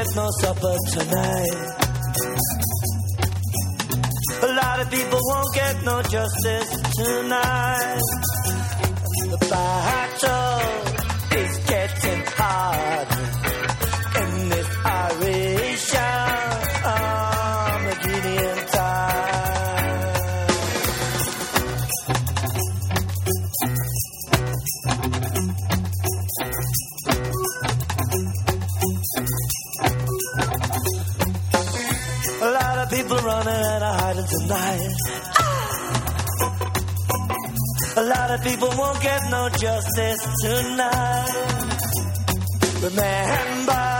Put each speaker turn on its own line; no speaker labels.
no supper tonight. A lot of people won't get no justice tonight. The battle is getting hard in this Irish Armageddon time. A lot of people running and hiding tonight. A lot of people won't get no justice tonight. Remember